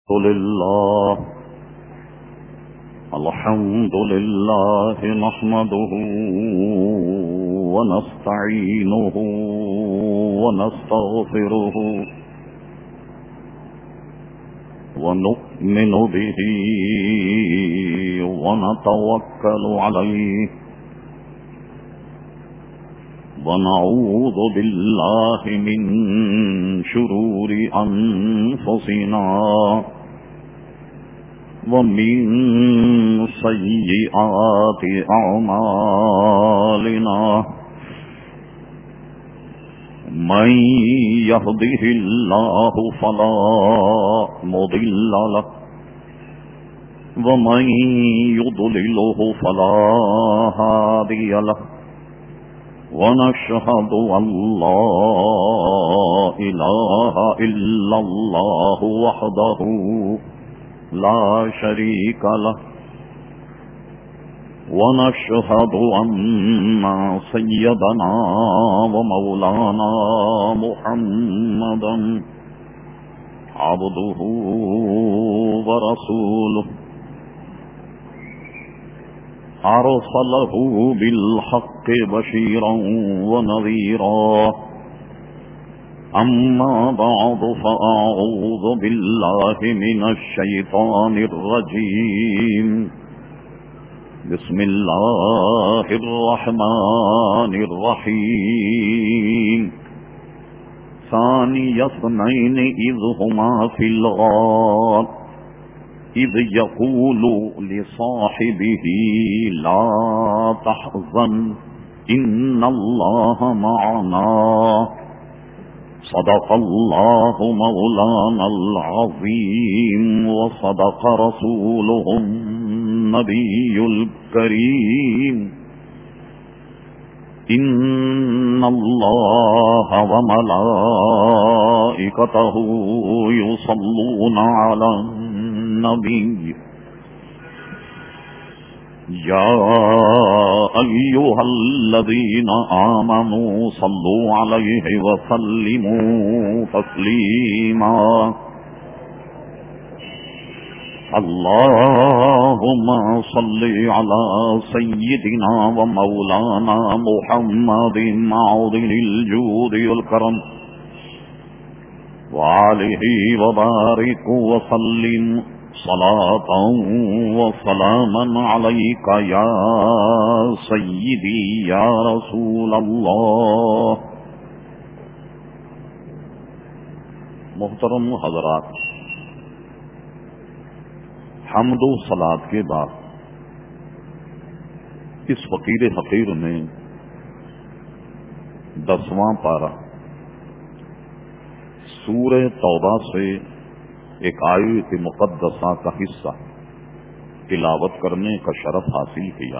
لله الحمد لله نحمده ونستعينه ونستغفره ونؤمن به ونتوكل عليه ونعوذ بالله من شرور أنفسنا ومن سيئات أعمالنا من يهده الله فلا مضل له ومن يضلله فلا هادي له ونشهد أن لا إله إلا الله وحده لا شريك له ونشهد أن سيدنا ومولانا محمدا عبده ورسوله أرسله بالحق بشيرا ونذيرا أما بعد فأعوذ بالله من الشيطان الرجيم بسم الله الرحمن الرحيم ثاني اثنين إذ هما في الغار إذ يقول لصاحبه لا تحزن إن الله معنا صدق الله مولانا العظيم وصدق رسوله النبي الكريم إن الله وملائكته يصلون على النبي يا أيها الذين آمنوا صلوا عليه وسلموا تسليما اللهم صل على سيدنا ومولانا محمد معدن الجود والكرم وعليه وبارك وسلم صلاة وسلاما عليك يا سيدي يا رسول الله. محترم حضرات، حمد و صلاۃ کے بعد اس فقیر حقیر نے 10واں پارہ سورہ توبہ سے ایک آیت مقدسہ کا حصہ تلاوت کرنے کا شرف حاصل کیا.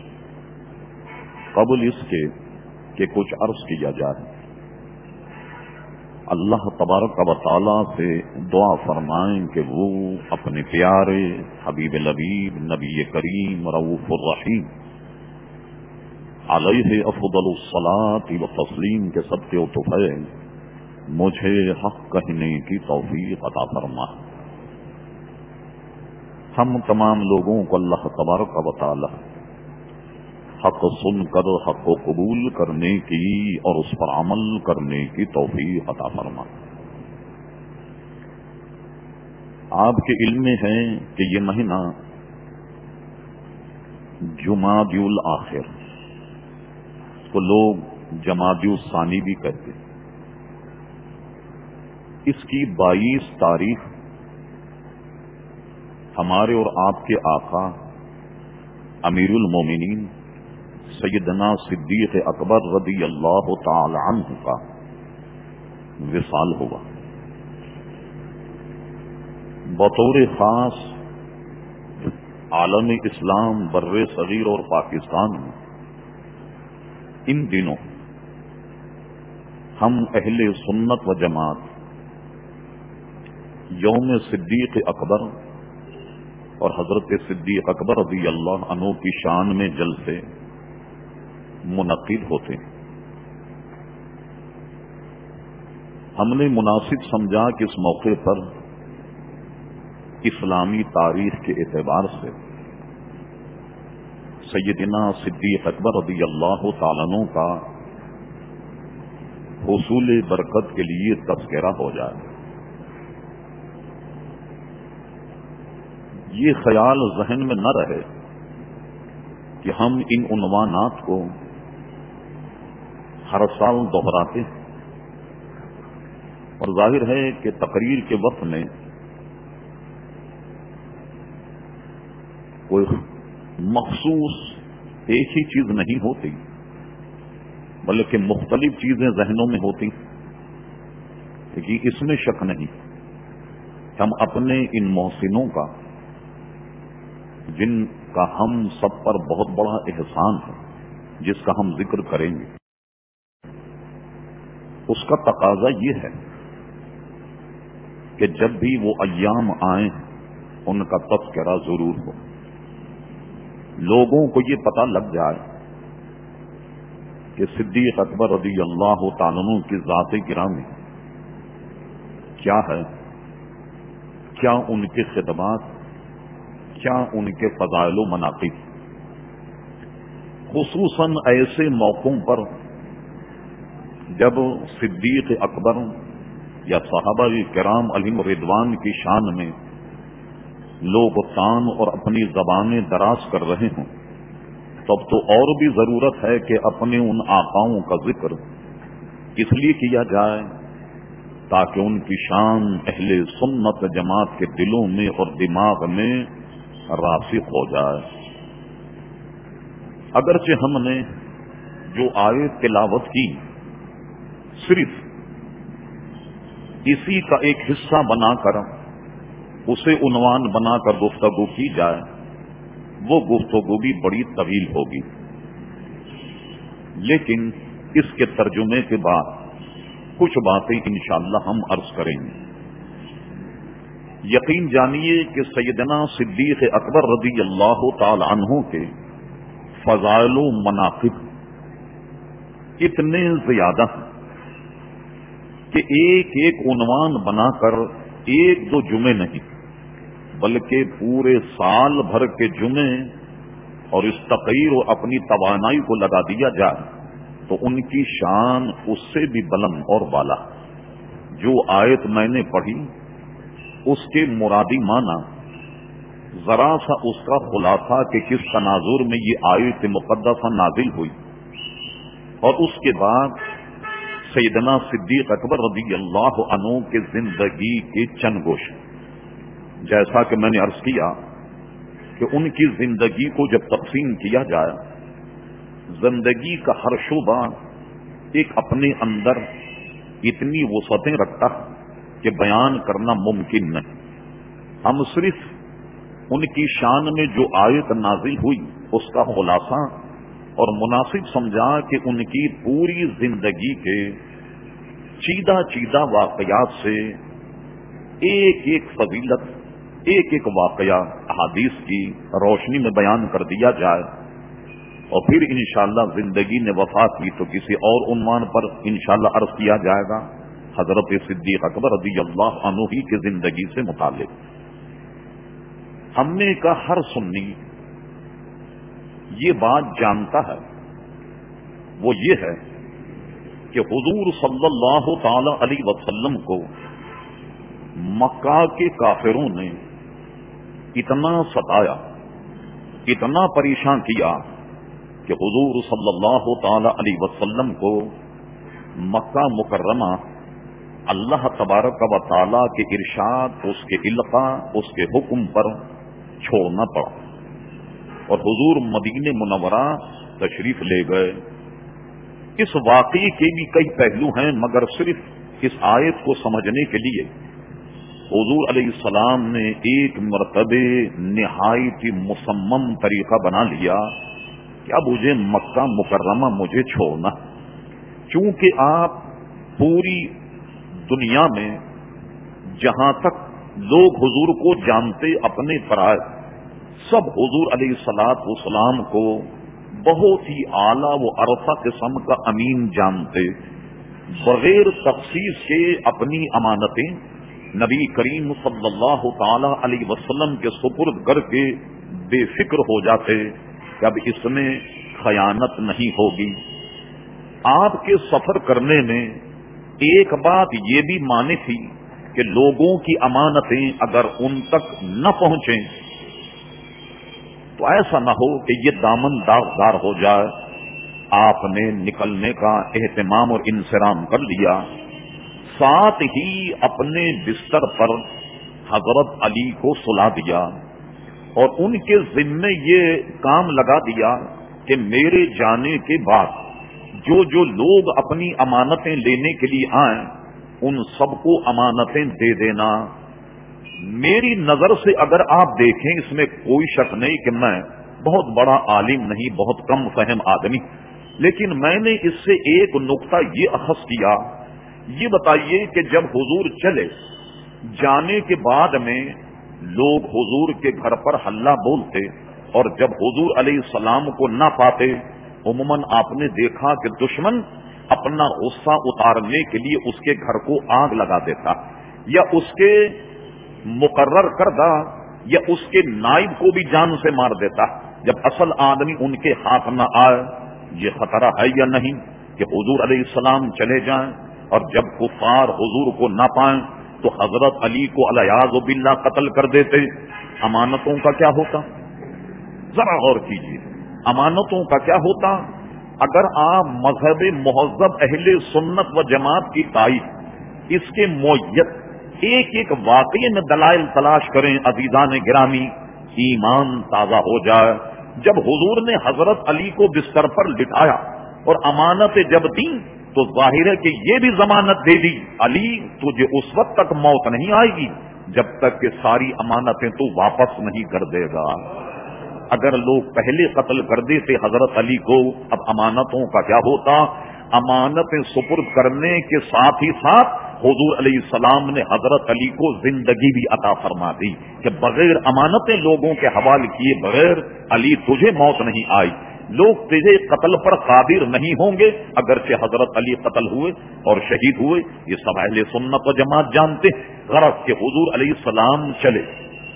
قبل اس کے کہ کچھ عرض کیا جائے، اللہ تبارک و تعالی سے دعا فرمائیں کہ وہ اپنے پیارے حبیب لبیب نبی کریم رؤوف الرحیم علیہ افضل الصلاۃ و تسلیم کے صدقے و طفیل مجھے حق کہنے کی توفیق عطا فرما. ہم تمام لوگوں کو اللہ تبارک و تعالی حق سن کر حق کو قبول کرنے کی اور اس پر عمل کرنے کی توفیق عطا فرما. آپ کے علم میں ہے کہ یہ مہینہ جمادی الآخر کو لوگ جمادی الثانی بھی کہتے ہیں. اس کی 22 تاریخ ہمارے اور آپ کے آقا امیر المومنین سیدنا صدیق اکبر رضی اللہ تعالی عنہ کا وصال ہوا. بطور خاص عالم اسلام بر صغیر اور پاکستان میں ان دنوں ہم اہل سنت و جماعت یوم صدیق اکبر اور حضرت صدیق اکبر رضی اللہ عنہ کی شان میں جلسے منعقد ہوتے ہیں. ہم نے مناسب سمجھا کہ اس موقع پر اسلامی تاریخ کے اعتبار سے سیدنا صدیق اکبر رضی اللہ تعالیٰ عنہ کا حصول برکت کے لیے تذکرہ ہو جائے، یہ خیال ذہن میں نہ رہے کہ ہم ان عنوانات کو ہر سال دہراتے ہیں، اور ظاہر ہے کہ تقریر کے وقت میں کوئی مخصوص ایک ہی چیز نہیں ہوتی، بلکہ مختلف چیزیں ذہنوں میں ہوتی، لیکن اس میں شک نہیں ہم اپنے ان محسنوں کا، جن کا ہم سب پر بہت بڑا احسان ہے، جس کا ہم ذکر کریں گے، اس کا تقاضا یہ ہے کہ جب بھی وہ ایام آئیں ان کا تذکرہ ضرور ہو، لوگوں کو یہ پتہ لگ جائے کہ صدیق اکبر رضی اللہ تعالیٰ عنہ کی ذات گرامی کیا ہے، کیا ان کے خدمات، کیا ان کے فضائل و مناقب، خصوصاً ایسے موقعوں پر جب صدیق اکبر یا صحابہ کرام علیہم رضوان کی شان میں لوگ تان اور اپنی زبانیں دراز کر رہے ہوں، تب تو اور بھی ضرورت ہے کہ اپنے ان آقاؤں کا ذکر اس لیے کیا جائے تاکہ ان کی شان اہل سنت جماعت کے دلوں میں اور دماغ میں راسخ ہو جائے۔ اگرچہ ہم نے جو آیت تلاوت کی صرف اسی کا ایک حصہ بنا کر اسے عنوان بنا کر گفتگو کی جائے، وہ گفتگو بھی بڑی طویل ہوگی، لیکن اس کے ترجمے کے بعد کچھ باتیں انشاءاللہ ہم عرض کریں گے۔ یقین جانیے کہ سیدنا صدیق اکبر رضی اللہ تعالی عنہ کے فضائل و مناقب اتنے زیادہ ہیں کہ ایک ایک عنوان بنا کر ایک دو جمعے نہیں بلکہ پورے سال بھر کے جمعے اور اس تقریر و اپنی توانائی کو لگا دیا جائے تو ان کی شان اس سے بھی بلند اور بالا۔ جو آیت میں نے پڑھی اس کے مرادی معنی ذرا سا اس کا خلاصہ کہ کس تناظر میں یہ آیت مقدسہ نازل ہوئی، اور اس کے بعد سیدنا صدیق اکبر رضی اللہ عنہ کے زندگی کے چند گوشے، جیسا کہ میں نے عرض کیا کہ ان کی زندگی کو جب تقسیم کیا جائے، زندگی کا ہر شعبہ ایک اپنے اندر اتنی وسعتیں رکھتا کہ بیان کرنا ممکن نہیں۔ ہم صرف ان کی شان میں جو آیت نازل ہوئی اس کا خلاصہ اور مناسب سمجھا کہ ان کی پوری زندگی کے چیدہ چیدہ واقعات سے ایک ایک فضیلت، ایک ایک واقعہ احادیث کی روشنی میں بیان کر دیا جائے، اور پھر انشاءاللہ زندگی نے وفا کی تو کسی اور عنوان پر انشاءاللہ عرض کیا جائے گا حضرت صدیق اکبر رضی اللہ عنہ ہی کی زندگی سے متعلق۔ ہم نے کا ہر سنی یہ بات جانتا ہے، وہ یہ ہے کہ حضور صلی اللہ تعالی علیہ وسلم کو مکہ کے کافروں نے اتنا ستایا، اتنا پریشان کیا کہ حضور صلی اللہ تعالی علیہ وسلم کو مکہ مکرمہ اللہ تبارک و تعالی کے ارشاد، اس کے القاء، اس کے حکم پر چھوڑنا پڑا، اور حضور مدینہ منورہ تشریف لے گئے۔ اس واقعے کے بھی کئی پہلو ہیں، مگر صرف اس آیت کو سمجھنے کے لیے حضور علیہ السلام نے ایک مرتبہ نہایت مصمم طریقہ بنا لیا کہ اب مجھے مکہ مکرمہ مجھے چھوڑنا، چونکہ آپ پوری دنیا میں جہاں تک لوگ حضور کو جانتے اپنے فرائض، سب حضور علیہ الصلوۃ والسلام کو بہت ہی اعلیٰ و عرفہ قسم کا امین جانتے، بغیر تخصیص کے اپنی امانتیں نبی کریم صلی اللہ تعالی علیہ وسلم کے سپرد کر کے بے فکر ہو جاتے کہ اب اس میں خیانت نہیں ہوگی. آپ کے سفر کرنے میں ایک بات یہ بھی مانی تھی کہ لوگوں کی امانتیں اگر ان تک نہ پہنچیں تو ایسا نہ ہو کہ یہ دامن داغدار ہو جائے. آپ نے نکلنے کا اہتمام اور انصرام کر لیا. ساتھ ہی اپنے بستر پر حضرت علی کو سلا دیا اور ان کے ذمے یہ کام لگا دیا کہ میرے جانے کے بعد جو لوگ اپنی امانتیں لینے کے لیے آئیں ان سب کو امانتیں دے دینا. میری نظر سے اگر آپ دیکھیں اس میں کوئی شک نہیں کہ میں بہت بڑا عالم نہیں, بہت کم فہم آدمی, لیکن میں نے اس سے ایک نقطہ یہ اخذ کیا. یہ بتائیے کہ جب حضور چلے جانے کے بعد میں لوگ حضور کے گھر پر ہلہ بولتے اور جب حضور علیہ السلام کو نہ پاتے عموماً آپ نے دیکھا کہ دشمن اپنا غصہ اتارنے کے لیے اس کے گھر کو آگ لگا دیتا یا اس کے مقرر کردہ یا اس کے نائب کو بھی جان سے مار دیتا جب اصل آدمی ان کے ہاتھ نہ آئے. یہ خطرہ ہے یا نہیں کہ حضور علیہ السلام چلے جائیں اور جب کفار حضور کو نہ پائیں تو حضرت علی کو الیاذ باللہ قتل کر دیتے. امانتوں کا کیا ہوتا؟ ذرا غور کیجیے, امانتوں کا کیا ہوتا؟ اگر آپ مذہب مہذب اہل سنت و جماعت کی تائید اس کے معیت ایک ایک واقعے میں دلائل تلاش کریں عزیزان گرامی, ایمان تازہ ہو جائے. جب حضور نے حضرت علی کو بستر پر لٹایا اور امانت جب دی تو ظاہر ہے کہ یہ بھی ضمانت دے دی, علی تجھے اس وقت تک موت نہیں آئے گی جب تک کہ ساری امانتیں تو واپس نہیں کر دے گا. اگر لوگ پہلے قتل کر دیتے حضرت علی کو, اب امانتوں کا کیا ہوتا؟ امانتیں سپرد کرنے کے ساتھ ہی ساتھ حضور علیہ السلام نے حضرت علی کو زندگی بھی عطا فرما دی کہ بغیر امانتیں لوگوں کے حوالے کیے بغیر علی تجھے موت نہیں آئی, لوگ تجھے قتل پر قادر نہیں ہوں گے. اگرچہ حضرت علی قتل ہوئے اور شہید ہوئے یہ سب اہل سنت و جماعت جانتے. غرض کہ حضور علیہ السلام چلے.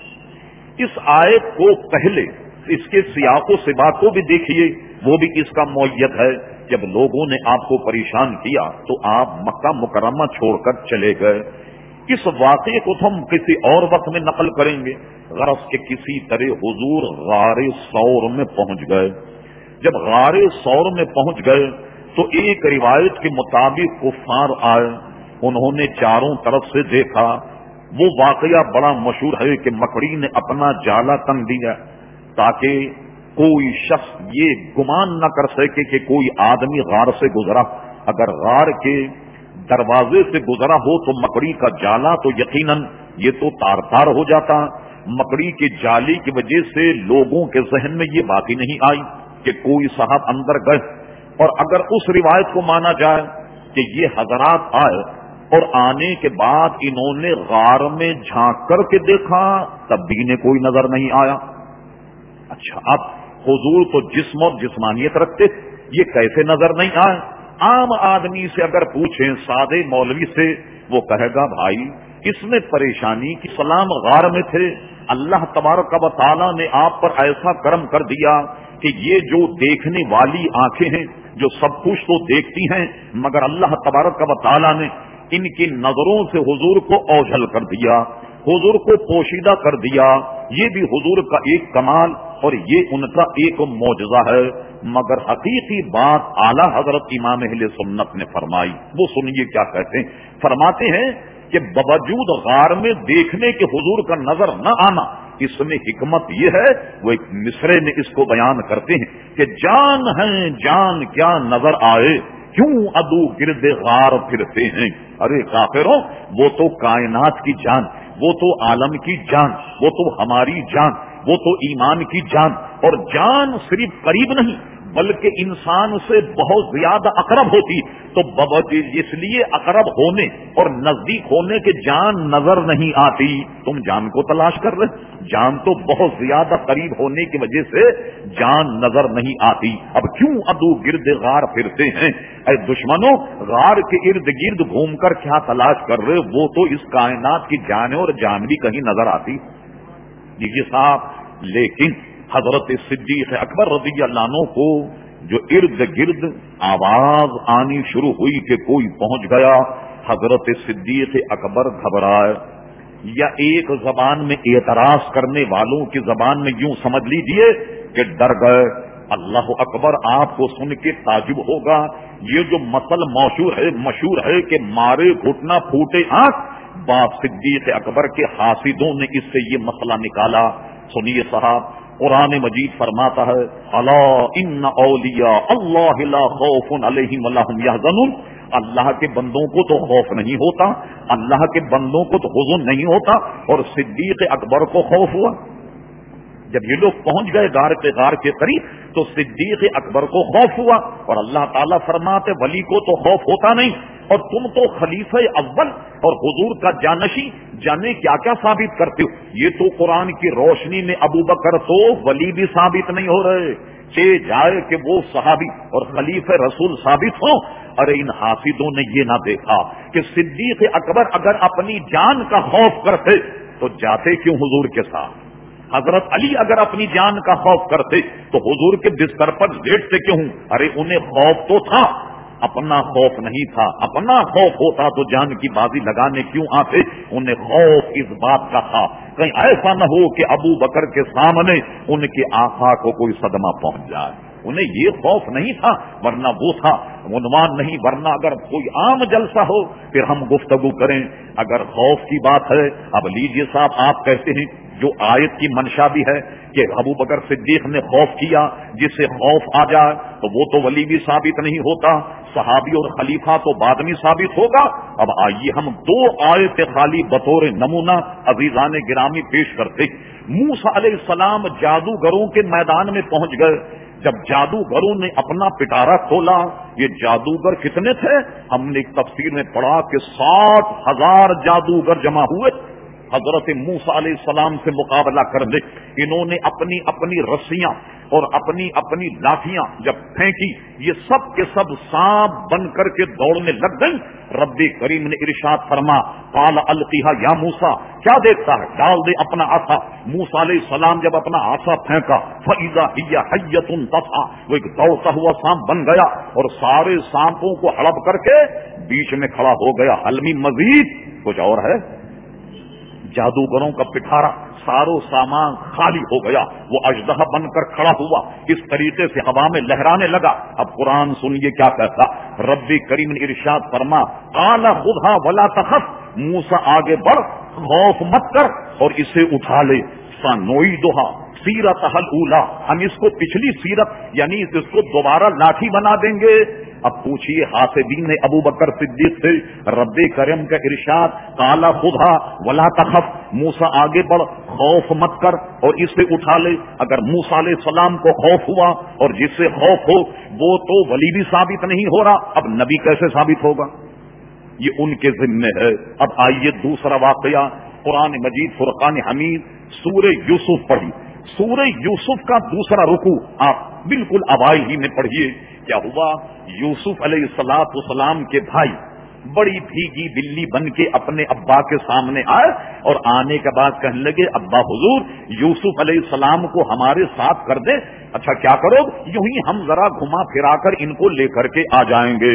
اس آیت کو پہلے اس کے سیاق و سباق کو بھی دیکھیے, وہ بھی اس کا معیت ہے. جب لوگوں نے آپ کو پریشان کیا تو آپ مکہ مکرمہ چھوڑ کر چلے گئے. اس واقعے کو ہم کسی اور وقت میں نقل کریں گے. غرض کہ کسی طرح حضور غار ثور میں پہنچ گئے. جب غار ثور میں پہنچ گئے تو ایک روایت کے مطابق کفار آئے, انہوں نے چاروں طرف سے دیکھا. وہ واقعہ بڑا مشہور ہے کہ مکڑی نے اپنا جالا تن دیا تاکہ کوئی شخص یہ گمان نہ کر سکے کہ کوئی آدمی غار سے گزرا. اگر غار کے دروازے سے گزرا ہو تو مکڑی کا جالا تو یقیناً یہ تو تار تار ہو جاتا. مکڑی کے جالی کی وجہ سے لوگوں کے ذہن میں یہ بات ہی نہیں آئی کہ کوئی صاحب اندر گئے. اور اگر اس روایت کو مانا جائے کہ یہ حضرات آئے اور آنے کے بعد انہوں نے غار میں جھانک کر کے دیکھا تب بھی انہیں کوئی نظر نہیں آیا. اچھا, اب حضور تو جسم اور جسمانیت رکھتے, یہ کیسے نظر نہیں آئے؟ عام آدمی سے اگر پوچھیں, سادے مولوی سے, وہ کہے گا بھائی اس میں پریشانی کی سلام غار میں تھے, اللہ تبارک و تعالیٰ نے آپ پر ایسا کرم کر دیا کہ یہ جو دیکھنے والی آنکھیں ہیں جو سب کچھ تو دیکھتی ہیں مگر اللہ تبارک و تعالیٰ نے ان کی نظروں سے حضور کو اوجھل کر دیا, حضور کو پوشیدہ کر دیا. یہ بھی حضور کا ایک کمال اور یہ ان کا ایک معجزہ ہے. مگر حقیقی بات اعلیٰ حضرت امام اہل سنت نے فرمائی. وہ سنیے کیا کہتے ہیں. فرماتے ہیں کہ باوجود غار میں دیکھنے کے حضور کا نظر نہ آنا اس میں حکمت یہ ہے, وہ ایک مصرے میں اس کو بیان کرتے ہیں کہ جان ہیں جان کیا نظر آئے کیوں عدو گرد غار پھرتے ہیں. ارے کافروں, وہ تو کائنات کی جان, وہ تو عالم کی جان, وہ تو ہماری جان, وہ تو ایمان کی جان, اور جان صرف قریب نہیں بلکہ انسان سے بہت زیادہ اقرب ہوتی. تو اس لیے اقرب ہونے اور نزدیک ہونے کے جان نظر نہیں آتی. تم جان کو تلاش کر رہے، جان تو بہت زیادہ قریب ہونے کی وجہ سے جان نظر نہیں آتی. اب کیوں عدو گرد غار پھرتے ہیں؟ اے دشمنوں، غار کے ارد گرد گھوم کر کیا تلاش کر رہے؟ وہ تو اس کائنات کی جان ہے، اور جان بھی کہیں نظر آتی. یہ صاحب، لیکن حضرت صدیق اکبر رضی اللہ عنہ کو جو ارد گرد آواز آنی شروع ہوئی کہ کوئی پہنچ گیا، حضرت صدیق اکبر گھبرائے، یا ایک زبان میں اعتراض کرنے والوں کی زبان میں یوں سمجھ لیجئے کہ ڈر گئے. اللہ اکبر آپ کو سن کے تعجب ہوگا. یہ جو مثل مشہور ہے کہ مارے گھٹنا پھوٹے آنکھ، باپ صدیق اکبر کے حاسدوں نے اس سے یہ مسئلہ نکالا. سنیے صاحب، قرآن مجید فرماتا ہے الا ان اولیاء اللہ لا خوف علیہم ولا هم يحزنون. اللہ کے بندوں کو تو خوف نہیں ہوتا، اللہ کے بندوں کو تو حزن نہیں ہوتا. اور صدیق اکبر کو خوف ہوا. جب یہ لوگ پہنچ گئے غار کے قریب تو صدیق اکبر کو خوف ہوا. اور اللہ تعالیٰ فرماتے ولی کو تو خوف ہوتا نہیں، اور تم تو خلیفہ اول اور حضور کا جانشی جانے کیا کیا ثابت کرتے ہو. یہ تو قرآن کی روشنی میں ابو بکر تو ولی بھی ثابت نہیں ہو رہے، جائے کہ وہ صحابی اور خلیفہ رسول ثابت ہو. ارے ان حاسدوں نے یہ نہ دیکھا کہ صدیق اکبر اگر اپنی جان کا خوف کرتے تو جاتے کیوں حضور کے ساتھ؟ حضرت علی اگر اپنی جان کا خوف کرتے تو حضور کے بستر پر لیٹتے کیوں؟ ارے انہیں خوف تو تھا، اپنا خوف نہیں تھا. اپنا خوف ہوتا تو جان کی بازی لگانے کیوں آتے؟ انہیں خوف اس بات کا تھا کہیں ایسا نہ ہو کہ ابو بکر کے سامنے ان کے آقا کو کوئی صدمہ پہنچ جائے. انہیں یہ خوف نہیں تھا، ورنہ وہ تھا عنوان نہیں. ورنہ اگر کوئی عام جلسہ ہو پھر ہم گفتگو کریں. اگر خوف کی بات ہے، اب لیجیے صاحب، آپ کہتے ہیں جو آیت کی منشا بھی ہے کہ ابو بکر صدیق نے خوف کیا، جس سے خوف آ جائے تو وہ تو ولی بھی ثابت نہیں ہوتا، صحابی اور خلیفہ تو بعد میں ثابت ہوگا. اب آئیے ہم دو آیت خالی بطور نمونہ عزیزان گرامی پیش کرتے. موسیٰ علیہ السلام جادوگروں کے میدان میں پہنچ گئے. جب جادوگروں نے اپنا پٹارا کھولا، یہ جادوگر کتنے تھے؟ ہم نے ایک تفسیر میں پڑھا کہ 60,000 جادوگر جمع ہوئے حضرت موسیٰ علیہ السلام سے مقابلہ کر لے. انہوں نے اپنی اپنی رسیاں اور اپنی اپنی لاٹیاں جب پھینکی، یہ سب کے سب سانپ بن کر کے دوڑنے لگ گئی. رب کریم نے ارشاد فرما قال القیھا یا موسیٰ، کیا دیکھتا ہے، ڈال دے اپنا عصا. موسیٰ علیہ السلام جب اپنا عصا پھینکا فاذا ہی حیۃ تسعی، وہ ایک دوڑتا ہوا سانپ بن گیا اور سارے سانپوں کو ہڑپ کر کے بیچ میں کھڑا ہو گیا. حلمی مزید کچھ اور ہے. جادوگروں کا پٹھارا ساروں سامان خالی ہو گیا. وہ اژدہا بن کر کھڑا ہوا، اس طریقے سے ہوا میں لہرانے لگا. اب قرآن سنیے کیا کہتا. رب کریم نے ارشاد فرما قال خذھا ولا تخف، موسیٰ آگے بڑھ، خوف مت کر اور اسے اٹھا لے. سنعیدھا سیرتھا الاولی، ہم اس کو پچھلی سیرت یعنی اس کو دوبارہ لاٹھی بنا دیں گے. اب پوچھئے حاسدین نے ابو بکر صدیق سے، رب کریم کا ارشاد قال خذھا ولا تخف، موسیٰ آگے بڑھ، خوف مت کر اور اسے اٹھا لے. اگر موسیٰ علیہ السلام کو خوف ہوا اور جس سے خوف ہو وہ تو ولی بھی ثابت نہیں ہو رہا، اب نبی کیسے ثابت ہوگا؟ یہ ان کے ذمے ہے. اب آئیے دوسرا واقعہ، قرآن مجید فرقان حمید سورہ یوسف پڑھی. سورہ یوسف کا دوسرا رکوع آپ بالکل اوائل ہی میں پڑھیے. کیا ہوا؟ یوسف علیہ السلام کے بھائی بڑی بھیگی بلی بن کے اپنے ابا کے سامنے آئے اور آنے کے بعد کہنے لگے ابا حضور یوسف علیہ السلام کو ہمارے ساتھ کر دے. اچھا کیا کرو؟ یوں ہی ہم ذرا گھما پھرا کر ان کو لے کر کے آ جائیں گے.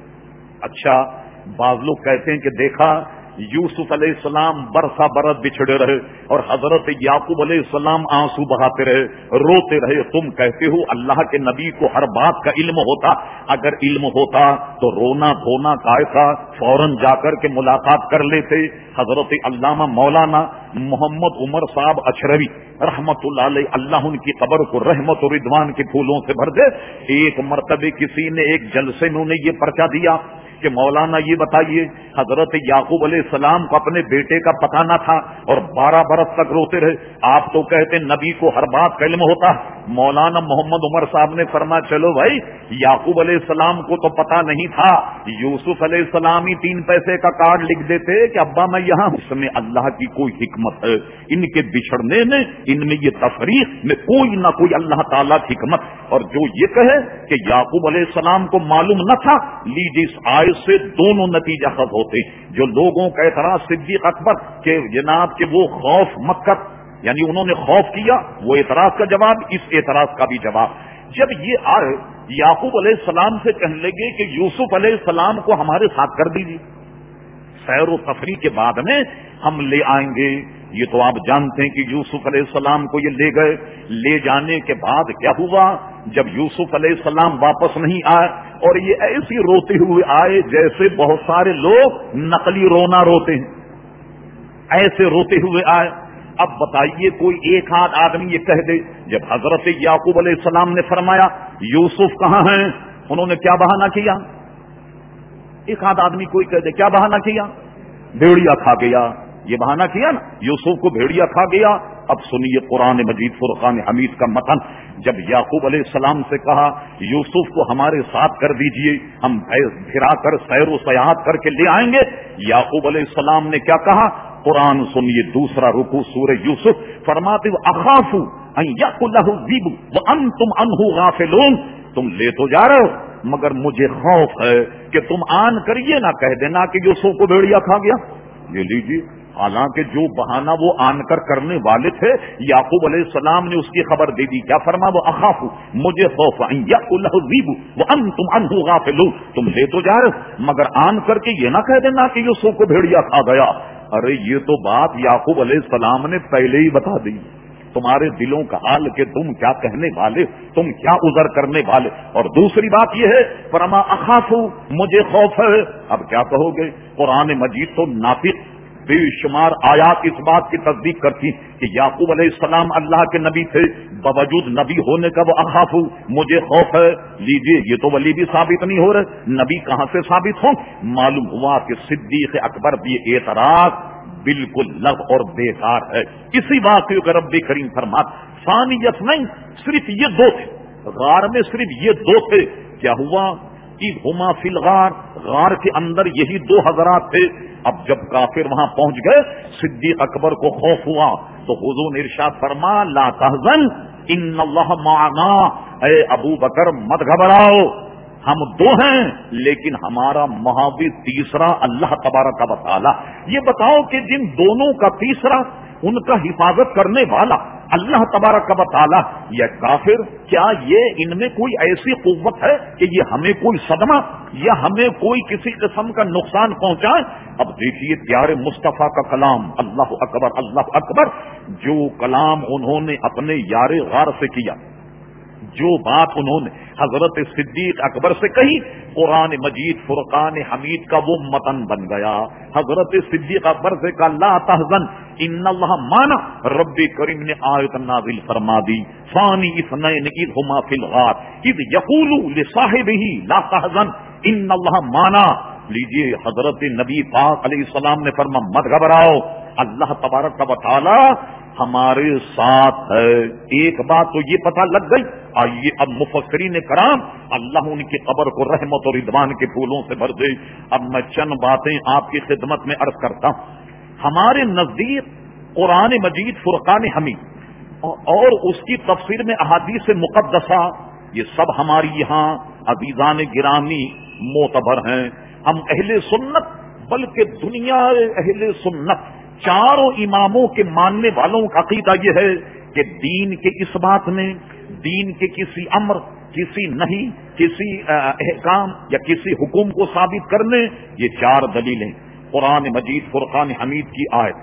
اچھا، بعض لوگ کہتے ہیں کہ دیکھا یوسف علیہ السلام برسا برس بچھڑے رہے اور حضرت یعقوب علیہ السلام آنسو بہاتے رہے، روتے رہے. تم کہتے ہو اللہ کے نبی کو ہر بات کا علم ہوتا. اگر علم ہوتا تو رونا دھونا کائے تھا، فوراً جا کر کے ملاقات کر لیتے. حضرت علامہ مولانا محمد عمر صاحب اچھروی رحمت اللہ علیہ، اللہ ان کی قبر کو رحمت و رضوان کے پھولوں سے بھر دے. ایک مرتبہ کسی نے ایک جلسے میں انہیں یہ پرچہ دیا کہ مولانا یہ بتائیے حضرت یعقوب علیہ السلام کو اپنے بیٹے کا پتہ نہ تھا اور 12 برس تک روتے رہے. آپ تو کہتے نبی کو ہر بات کا علم ہوتا. مولانا محمد عمر صاحب نے فرمایا چلو بھائی یعقوب علیہ السلام کو تو پتہ نہیں تھا, یوسف علیہ السلام ہی 3 پیسے کا کارڈ لکھ دیتے کہ ابا میں یہاں. اس میں اللہ کی کوئی حکمت ہے, ان کے بچھڑنے میں, ان میں یہ تفریق میں کوئی نہ کوئی اللہ تعالیٰ کی حکمت. اور جو یہ کہے کہ یعقوب علیہ السلام کو معلوم نہ تھا, لیجیے اس آیت سے دونوں نتیجہ خود ہوتے. جو لوگوں کا اعتراض صدیق اکبر کہ جناب کہ وہ خوف مکت یعنی انہوں نے خوف کیا, وہ اعتراض کا جواب, اس اعتراض کا بھی جواب. جب یہ آئے یعقوب علیہ السلام سے کہنے لگے کہ یوسف علیہ السلام کو ہمارے ساتھ کر دیجیے, سیر و تفریح کے بعد میں ہم لے آئیں گے. یہ تو آپ جانتے ہیں کہ یوسف علیہ السلام کو یہ لے گئے. لے جانے کے بعد کیا ہوا, جب یوسف علیہ السلام واپس نہیں آئے اور یہ ایسی روتے ہوئے آئے جیسے بہت سارے لوگ نقلی رونا روتے ہیں, ایسے روتے ہوئے آئے. اب بتائیے کوئی ایک آدھ آدمی یہ کہہ دے, جب حضرت یعقوب علیہ السلام نے فرمایا یوسف کہاں ہیں, انہوں نے کیا بہانہ کیا؟ ایک آدھ آدمی کوئی کہہ دے کیا بہانہ کیا؟ بھیڑیا کھا گیا. یہ بہانہ کیا نا, یوسف کو بھیڑیا کھا گیا. اب سنیے قرآن مجید فرقان حمید کا متن. جب یعقوب علیہ السلام سے کہا یوسف کو ہمارے ساتھ کر دیجئے, ہم پھرا کر سیر و سیاحت کر کے لے آئیں گے. یعقوب علیہ السلام نے کیا کہا؟ قرآن سنیے, دوسرا رکوع سورہ یوسف, فرماتے اخاف ان یاکلہ الذئب وانتم عنہ غافلون. تم لے تو جا رہے ہو مگر مجھے خوف ہے کہ تم آن کر یہ نہ کہہ دینا کہ یوسف کو بھیڑیا کھا گیا. یہ لیجیے, حالانکہ جو بہانہ وہ آن کر کرنے والے تھے یعقوب علیہ السلام نے اس کی خبر دے دی. کیا فرما؟ وہ اخاف, مجھے خوف ان یاکلہ الذئب وانتم عنہ غافلون. تم لے تو جا رہے مگر آن کر کے یہ نہ کہہ دینا کہ یوسف کو بھیڑیا کھا گیا. ارے یہ تو بات یعقوب علیہ السلام نے پہلے ہی بتا دی. تمہارے دلوں کا حال کہ تم کیا کہنے والے, تم کیا عذر کرنے والے. اور دوسری بات یہ ہے فرما اخاف, مجھے خوف ہے. اب کیا کہو گے؟ قرآن مجید تو ناطق بے شمار آیات اس بات کی تصدیق کرتی کہ یعقوب علیہ السلام اللہ کے نبی تھے, باوجود نبی ہونے کا وہ اخاف, مجھے خوف ہے. لیجیے یہ تو ولی بھی ثابت نہیں ہو رہے, نبی کہاں سے ثابت ہوں؟ معلوم ہوا کہ صدیق اکبر بھی اعتراض بالکل لغو اور بیکار ہے. اسی بات کو رب کریم فرمات ثانیت نہیں, صرف یہ 2 تھے غار میں, صرف یہ 2 تھے. کیا ہوا؟ ہما فی الغار, غار کے اندر یہی 2 حضرات تھے. اب جب کافر وہاں پہنچ گئے, صدیق اکبر کو خوف ہوا تو حضور نے ارشاد فرما لا تحزن ان اللہ معنا, اے ابو بکر مت گھبراؤ, ہم 2 ہیں لیکن ہمارا محافظ تیسرا اللہ تبارک و تعالی. یہ بتاؤ کہ جن دونوں کا تیسرا, ان کا حفاظت کرنے والا اللہ تبارک و تعالی, یہ کافر, کیا یہ ان میں کوئی ایسی قوت ہے کہ یہ ہمیں کوئی صدمہ یا ہمیں کوئی کسی قسم کا نقصان پہنچائے؟ اب دیکھیے پیارے مصطفیٰ کا کلام, اللہ اکبر اللہ اکبر, جو کلام انہوں نے اپنے یار غار سے کیا, جو بات انہوں نے حضرت صدیق اکبر سے کہی, قرآن مجید فرقان حمید کا وہ متن بن گیا. حضرت صدیق اکبر سے کہا لا تحزن ان اللہ مانا, رب کریم نے آیت نازل فرما دی ثانی اثنین اذ ہما فی الغار اذ یقول لصاحبہ لا تحزن ان اللہ مانا. لیجیے حضرت نبی پاک علیہ السلام نے فرما مت گھبراؤ, اللہ تبارک و تعالی ہمارے ساتھ ہے. ایک بات تو یہ پتہ لگ گئی. آئیے اب مفسرین کرام اللہ ان کی قبر کو رحمت اور رضوان کے پھولوں سے بھر دے. اب میں چند باتیں آپ کی خدمت میں عرض کرتا ہوں. ہمارے نزدیک قرآن مجید فرقان حمید اور اس کی تفسیر میں احادیث مقدسہ, یہ سب ہماری یہاں عزیزان گرامی معتبر ہیں. ہم اہل سنت, بلکہ دنیا اہل سنت, 4 اماموں کے ماننے والوں کا عقیدہ یہ ہے کہ دین کے اس بات میں, دین کے کسی امر, کسی نہیں, کسی احکام یا کسی حکم کو ثابت کرنے یہ 4 دلیلیں, قرآن مجید فرقان حمید کی آیت,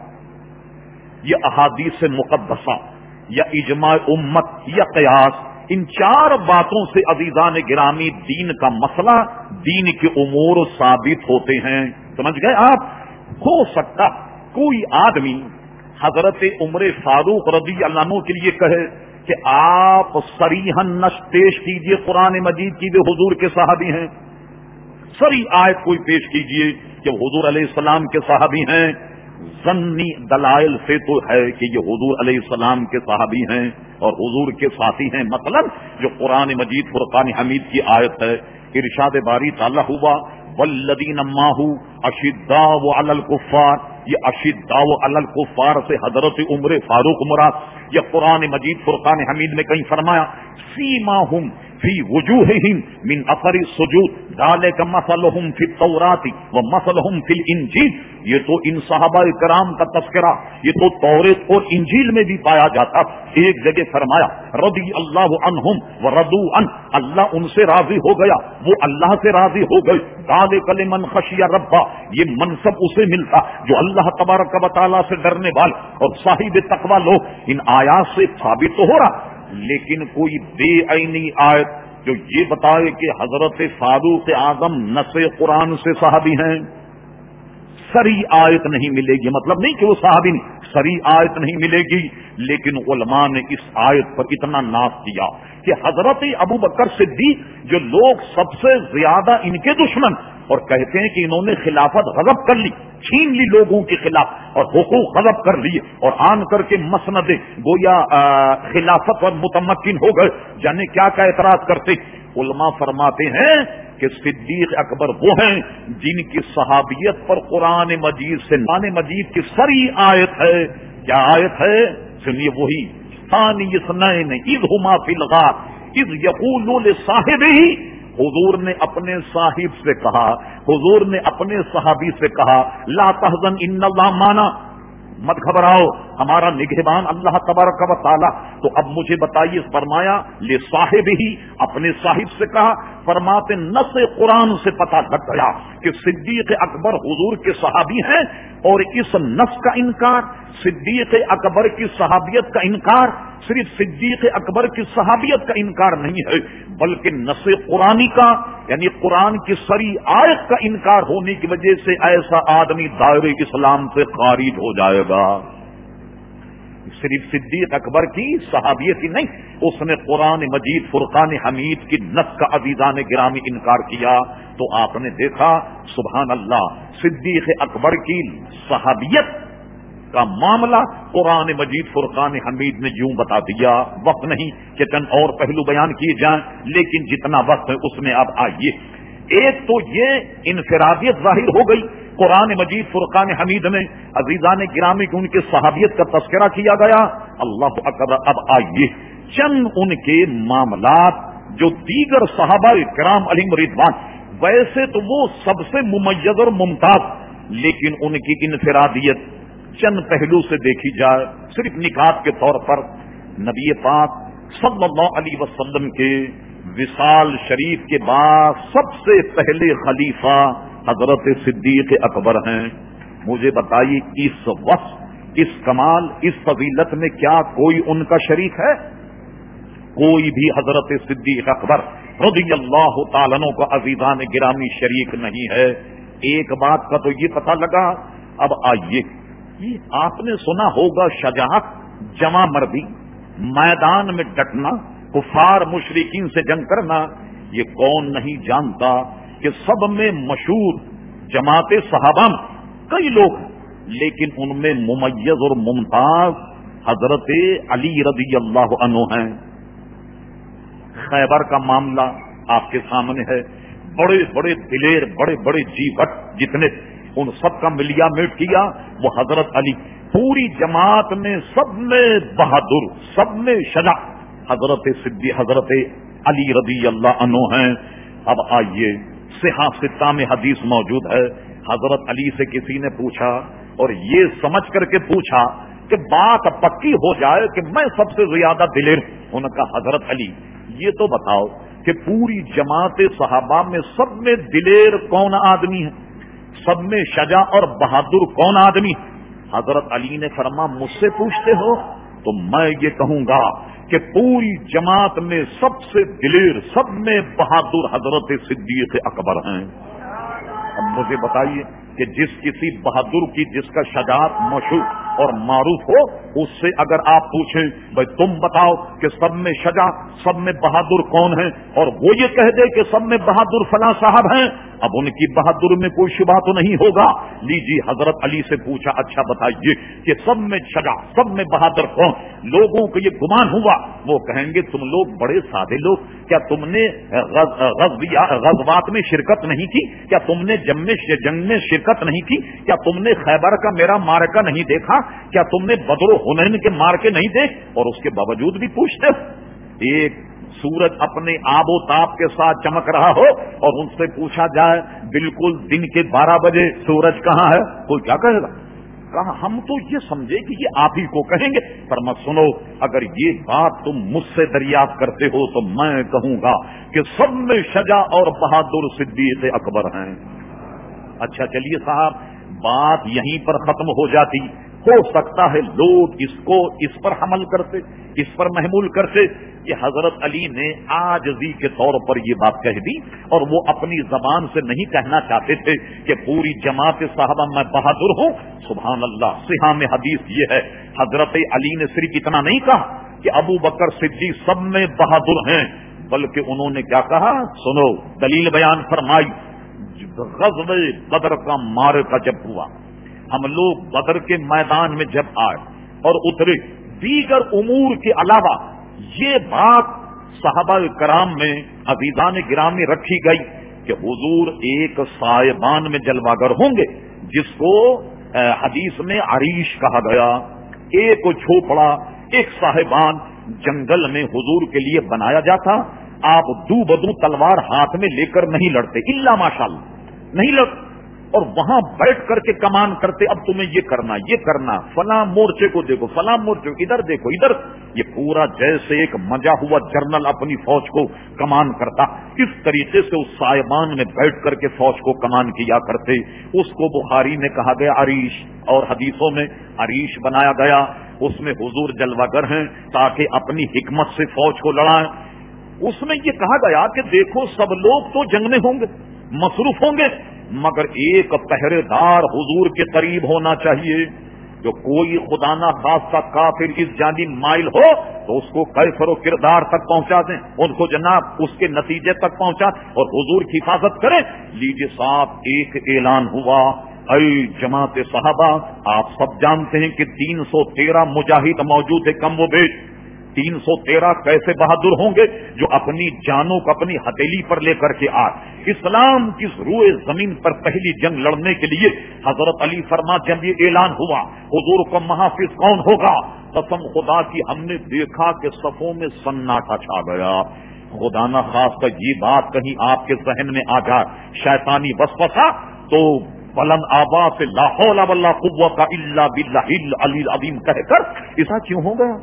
یہ احادیث مقدسہ یا اجماع امت یا قیاس, ان 4 باتوں سے عزیزان گرامی دین کا مسئلہ, دین کے امور ثابت ہوتے ہیں. سمجھ گئے آپ؟ ہو سکتا کوئی آدمی حضرت عمر فاروق رضی اللہ عنہ کے لیے کہے کہ آپ صریحاً نص پیش کیجئے قرآن مجید کی, جو حضور کے صحابی ہیں, سری آیت کوئی پیش کیجئے کہ حضور علیہ السلام کے صحابی ہیں. ظنی دلائل سے تو ہے کہ یہ حضور علیہ السلام کے صحابی ہیں اور حضور کے ساتھی ہیں. مثلا جو قرآن مجید فرقان حمید کی آیت ہے, ارشاد باری تعالیٰ ہوا والذین معہ اشداء علی الکفار. یہ اشداء علی الکفار سے حضرت عمر فاروق مراد. یہ قرآن مجید فرقان حمید میں کہیں فرمایا سیماہم فی وجوہہم من اثر السجود ذالک مثلہم فی التوراۃ ومثلہم فی الانجیل. یہ تو ان صحابہ کرام کا تذکرہ یہ تو توریت اور انجیل میں بھی پایا جاتا. ایک جگہ فرمایا رضی اللہ عنہم ورضوا عنہ, اللہ ان سے راضی ہو گیا وہ اللہ سے راضی ہو گئے. ذالک لمن خشی ربہ, یہ منصب اسے ملتا جو اللہ تبارک و تعالیٰ سے ڈرنے والے اور صاحب تقوی لوگ. ان آیات سے ثابت تو ہو رہا, لیکن کوئی بے عینی آیت جو یہ بتائے کہ حضرت فاروق اعظم نص قرآن سے صحابی ہیں, سری آیت نہیں ملے گی. مطلب نہیں کہ وہ صحابی نہیں, سری آیت نہیں ملے گی. لیکن علماء نے اس آیت پر اتنا ناز کیا کہ حضرت ابو بکر صدیق جو لوگ سب سے زیادہ ان کے دشمن اور کہتے ہیں کہ انہوں نے خلافت غصب کر لی, چھین لی لوگوں کے خلاف اور حقوق غصب کر لیے اور آن کر کے مسند گویا خلافت اور متمکن ہو گئے, جانے کیا کیا اعتراض کرتے. علماء فرماتے ہیں کہ صدیق اکبر وہ ہیں جن کی صحابیت پر قرآن مجید سے قرآن مجید کی سری آیت ہے. کیا آیت ہے سنیے, وہی ثانی اثنین اذ ہما فی الغار اذ یقول لصاحبہ. حضور نے اپنے صاحب سے کہا, حضور نے اپنے صحابی سے کہا لا تحزن ان اللہ معنا, مت گھبراؤ ہمارا نگہبان اللہ تبارک و تعالی. تو اب مجھے بتائیے, فرمایا لے صاحب ہی, اپنے صاحب سے کہا. فرماتے نص قرآن سے پتہ لگ گیا کہ صدیق اکبر حضور کے صحابی ہیں اور اس نص کا انکار, صدیق اکبر کی صحابیت کا انکار صرف صدیق اکبر کی صحابیت کا انکار نہیں ہے بلکہ نص قرآنی کا یعنی قرآن کی سری آیت کا انکار ہونے کی وجہ سے ایسا آدمی دائرے اسلام سے خارج ہو جائے گا. صرف صدیق اکبر کی صحابیت ہی نہیں, اس نے قرآن مجید فرقان حمید کی نص کا عزیزان گرامی انکار کیا. تو آپ نے دیکھا سبحان اللہ, صدیق اکبر کی صحابیت کا معاملہ قرآن مجید فرقان حمید نے یوں بتا دیا. وقت نہیں کہ چند اور پہلو بیان کیے جائیں, لیکن جتنا وقت ہے اس میں اب آئیے. ایک تو یہ انفرادیت ظاہر ہو گئی قرآن مجید فرقان حمید میں, عزیزان گرامی کی ان کے صحابیت کا تذکرہ کیا گیا. اللہ اکبر. اب آئیے چند ان کے معاملات جو دیگر صحابہ کرام علیہم رضوان, ویسے تو وہ سب سے ممیز اور ممتاز, لیکن ان کی انفرادیت چند پہلو سے دیکھی جائے. صرف نکات کے طور پر نبی پاک صلی اللہ علیہ وسلم کے وصال شریف کے بعد سب سے پہلے خلیفہ حضرت صدیق اکبر ہیں. مجھے بتائیے اس وصف, اس کمال, اس فضیلت میں کیا کوئی ان کا شریک ہے؟ کوئی بھی حضرت صدیق اکبر رضی اللہ تعالیٰ عنہ کا عزیزان گرامی شریک نہیں ہے. ایک بات کا تو یہ پتہ لگا. اب آئیے, یہ آپ نے سنا ہوگا شجاعت, جمع مردی, میدان میں ڈٹنا, کفار مشرکین سے جنگ کرنا. یہ کون نہیں جانتا کہ سب میں مشہور جماعت صحابہ میں کئی لوگ ہیں, لیکن ان میں ممیز اور ممتاز حضرت علی رضی اللہ عنہ ہیں. خیبر کا معاملہ آپ کے سامنے ہے. بڑے بڑے دلیر, بڑے بڑے جی بٹ جتنے, ان سب کا ملیا میٹ کیا وہ حضرت علی. پوری جماعت میں سب میں بہادر, سب میں شجاع حضرت صدیق حضرت علی رضی اللہ عنہ ہیں. اب آئیے, صحاح ستہ میں حدیث موجود ہے. حضرت علی سے کسی نے پوچھا اور یہ سمجھ کر کے پوچھا کہ بات پکی ہو جائے کہ میں سب سے زیادہ دلیر. ان کا حضرت علی یہ تو بتاؤ کہ پوری جماعت صحابہ میں سب میں دلیر کون آدمی ہے, سب میں شجاع اور بہادر کون آدمی؟ حضرت علی نے فرمایا مجھ سے پوچھتے ہو تو میں یہ کہوں گا کہ پوری جماعت میں سب سے دلیر, سب میں بہادر حضرت صدیق اکبر ہیں. اب مجھے بتائیے کہ جس کسی بہادر کی جس کا شجاعت مشہور اور معروف ہو, اس سے اگر آپ پوچھیں بھائی تم بتاؤ کہ سب میں شجاع, سب میں بہادر کون ہیں, اور وہ یہ کہہ دے کہ سب میں بہادر فلاں صاحب ہیں, اب ان کی بہادر میں کوئی شبہ تو نہیں ہوگا. لیجیے حضرت علی سے پوچھا اچھا بتائیے کہ سب میں شجاع سب میں بہادر کون؟ لوگوں کو یہ گمان ہوا وہ کہیں گے تم لوگ بڑے سادے لوگ, کیا تم نے غزوات میں شرکت نہیں کی؟ کیا تم نے جنگ میں شرکت نہیں کی؟ کیا تم نے خیبر کا میرا مارکہ نہیں دیکھا؟ کیا تم نے بدر و حنین کے مارکے نہیں دیکھ؟ اور اس کے باوجود بھی پوچھتے ایک سورج اپنے آب و تاب کے ساتھ چمک رہا ہو اور ان سے پوچھا جائے بالکل دن کے 12 بجے سورج کہاں ہے, کوئی کیا کہے گا؟ کہا ہم تو یہ سمجھے کہ یہ آپ ہی کو کہیں گے. پر مت سنو, اگر یہ بات تم مجھ سے دریافت کرتے ہو تو میں کہوں گا کہ سب میں شجاع اور بہادر صدیق اکبر ہیں. اچھا چلیے صاحب, بات یہیں پر ختم ہو جاتی. ہو سکتا ہے لوگ اس پر حمل کرتے, اس پر محمول کرتے کہ حضرت علی نے عاجزی کے طور پر یہ بات کہہ دی اور وہ اپنی زبان سے نہیں کہنا چاہتے تھے کہ پوری جماعت صحابہ میں بہادر ہوں. سبحان اللہ, صحیح میں حدیث یہ ہے حضرت علی نے صرف اتنا نہیں کہا کہ ابو بکر صدیق سب میں بہادر ہیں, بلکہ انہوں نے کیا کہا سنو, دلیل بیان فرمائی. غزوہ بدر کا معرکہ جب ہوا, ہم لوگ بدر کے میدان میں جب آئے اور اترے, دیگر امور کے علاوہ یہ بات صحابہ کرام میں عزیزان گرام میں رکھی گئی کہ حضور ایک صاحبان میں جلوہ گر ہوں گے جس کو حدیث میں عریش کہا گیا. ایک جھوپڑا, ایک صاحبان جنگل میں حضور کے لیے بنایا جاتا. آپ دو بدو تلوار ہاتھ میں لے کر نہیں لڑتے, الا ماشاءاللہ نہیں لڑتے, اور وہاں بیٹھ کر کے کمان کرتے اب تمہیں یہ کرنا فلاں مورچے کو دیکھو, فلاں مورچے کو ادھر دیکھو ادھر. یہ پورا جیسے ایک مجا ہوا جرنل اپنی فوج کو کمان کرتا, اس طریقے سے اس صاحبان میں بیٹھ کر کے فوج کو کمان کیا کرتے. اس کو بخاری میں کہا گیا عریش اور حدیثوں میں عریش بنایا گیا. اس میں حضور جلوہ گر ہیں تاکہ اپنی حکمت سے فوج کو لڑائیں. اس میں یہ کہا گیا کہ دیکھو سب لوگ تو جنگ میں ہوں گے, مصروف ہوں گے, مگر ایک پہرے دار حضور کے قریب ہونا چاہیے. جو کوئی خدا نہ خاصہ کافر اس جانب مائل ہو تو اس کو کیفر و کردار تک پہنچا دیں, ان کو جناب اس کے نتیجے تک پہنچا اور حضور کی حفاظت کریں. لیجیے صاحب, ایک اعلان ہوا, اے جماعت صحابہ, آپ سب جانتے ہیں کہ 313 مجاہد موجود ہے کم و بیش. 313 کیسے بہادر ہوں گے جو اپنی جانوں کو اپنی ہتھیلی پر لے کر کے آئے. اسلام کی روئے زمین پر پہلی جنگ لڑنے کے لیے حضرت علی فرما جب یہ اعلان ہوا حضور کو محافظ کون ہوگا, قسم خدا کی ہم نے دیکھا کہ صفوں میں سناٹا چھا گیا. خدا نہ خاص کا یہ بات کہیں آپ کے ذہن میں آ جائے شیطانی وسوسہ تو بلند آواز سے لا حول ولا قوت الا باللہ العلی العظیم کہہ کر ایسا کیوں ہو گیا؟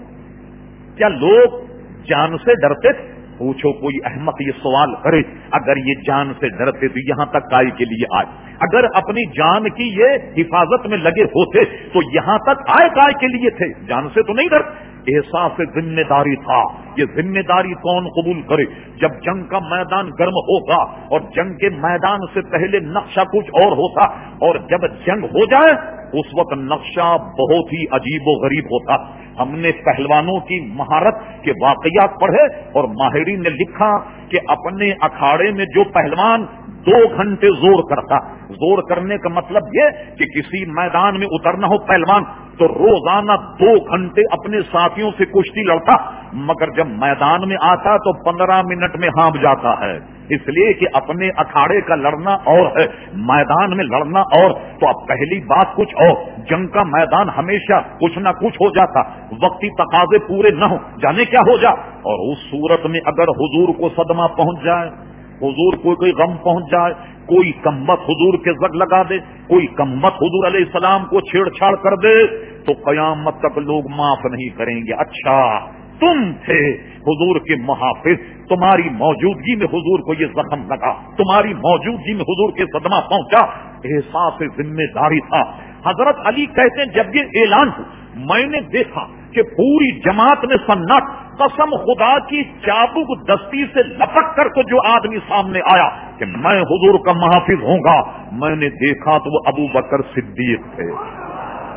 کیا لوگ جان سے ڈرتے تھے؟ پوچھو کوئی احمق یہ سوال کرے, اگر یہ جان سے ڈرتے تو یہاں تک کائی کے لیے آئے؟ اگر اپنی جان کی یہ حفاظت میں لگے ہوتے تو یہاں تک آئے کائی کے لیے تھے؟ جان سے تو نہیں ڈرتے. احساس ذمہ داری تھا. یہ ذمہ داری کون قبول کرے جب جنگ کا میدان گرم ہوگا اور جنگ کے میدان سے پہلے نقشہ کچھ اور ہوتا اور جب جنگ ہو جائے اس وقت نقشہ بہت ہی عجیب و غریب ہوتا. ہم نے پہلوانوں کی مہارت کے واقعات پڑھے اور ماہرین نے لکھا کہ اپنے اکھاڑے میں جو پہلوان 2 گھنٹے زور کرتا, زور کرنے کا مطلب یہ کہ کسی میدان میں اترنا ہو پہلوان تو روزانہ 2 گھنٹے اپنے ساتھیوں سے کشتی لڑتا, مگر جب میدان میں آتا تو 15 منٹ میں ہانپ جاتا ہے. اس لیے کہ اپنے اکھاڑے کا لڑنا اور ہے, میدان میں لڑنا اور. تو اب پہلی بات کچھ اور, جنگ کا میدان ہمیشہ کچھ نہ کچھ ہو جاتا, وقتی تقاضے پورے نہ ہو جانے کیا ہو جائے. اور اس صورت میں اگر حضور کو صدمہ پہنچ جائے, حضور کو کوئی غم پہنچ جائے, کوئی کمبخت حضور کے زد لگا دے, کوئی کمبخت حضور علیہ السلام کو چھیڑ چھاڑ کر دے تو قیامت تک لوگ معاف نہیں کریں گے. اچھا تم تھے حضور کے محافظ, تمہاری موجودگی میں حضور کو یہ زخم لگا, تمہاری موجودگی میں حضور کے صدمہ پہنچا, احساس ذمہ داری تھا. حضرت علی کہتے ہیں جب یہ اعلان ہو میں نے دیکھا کہ پوری جماعت نے سناٹ, قسم خدا کی چابک دستی سے لپک کر تو جو آدمی سامنے آیا کہ میں حضور کا محافظ ہوں گا, میں نے دیکھا تو وہ ابو بکر صدیق تھے.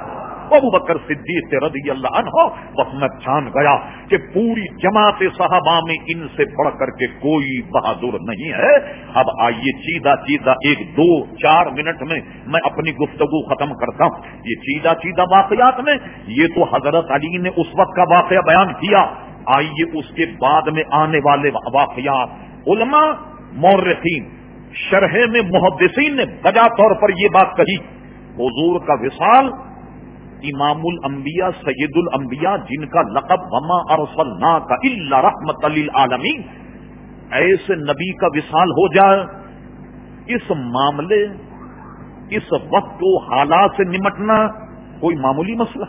ابو بکر صدیق رضی اللہ عنہ. بس میں جان گیا کہ پوری جماعت صحابہ میں ان سے بڑھ کر کے کوئی بہادر نہیں ہے. اب آئیے چیدہ چیدہ 1-2-4 منٹ میں میں اپنی گفتگو ختم کرتا ہوں. یہ چیدہ واقعات میں یہ تو حضرت علی نے اس وقت کا واقعہ بیان کیا. آئیے اس کے بعد میں آنے والے واقعات. علماء مورخین شرح میں محدثین نے بجا طور پر یہ بات کہی حضور کا وصال امام الانبیاء سید الانبیاء جن کا لقب وما ارسلناک الا رحمۃ للعالمین، ایسے نبی کا وصال ہو جائے، اس معاملے اس وقت و حالات سے نمٹنا کوئی معمولی مسئلہ،